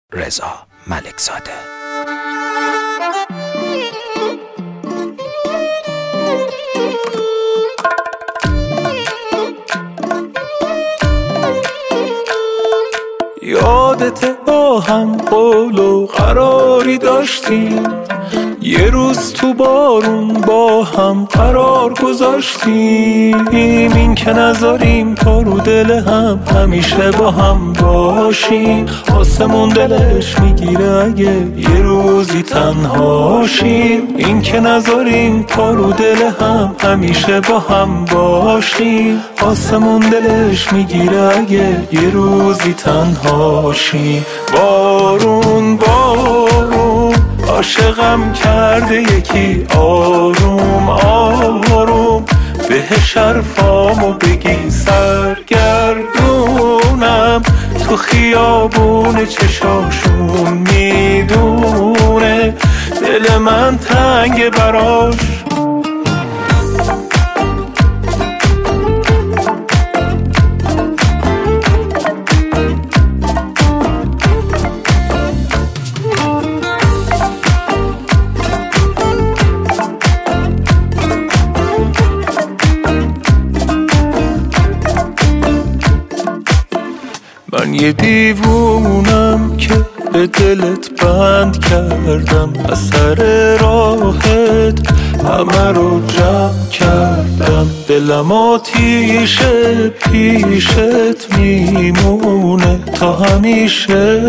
رضا ملکزاده. یادت با هم قول و قراری داشتیم، یه روز تو بارون با هم قرار گذاشتیم، این که نذاریم تا رو دل هم همیشه با هم باشیم. آسمون دلش میگیره اگه یه روزی تنهاشیم، این که نذاریم تا رو دل هم همیشه با هم باشیم. آسمون دلش میگیره اگه یه روزی تنهاشیم. بارون بارون عاشقم کرده یکی، آروم آروم بهش حرفامو بگی، سرگردونم تو خیابون چشاشون، میدونه دل من تنگ براش. من یه دیوونم که به دلت بند کردم، اثر راحت همه رو جمع کردم. دلم آتیشه پیشت میمونه تا همیشه.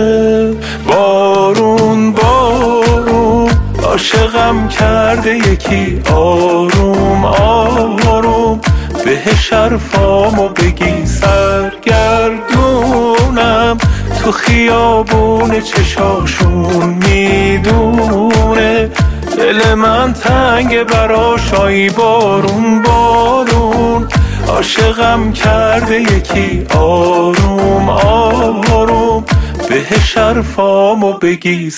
بارون بارون عاشقم کرده یکی، آروم آروم بهش حرفامو بگی، سرگردونم تو خیابون چشاشون، میدونه دل من تنگ براش. آی بارون بارون عاشقم کرده یکی، آروم آروم بهش حرفامو بگی،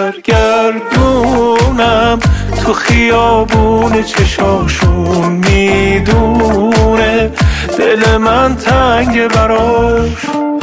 سرگردونم تو خیابون چشاشون، میدونه دل من تنگ براش.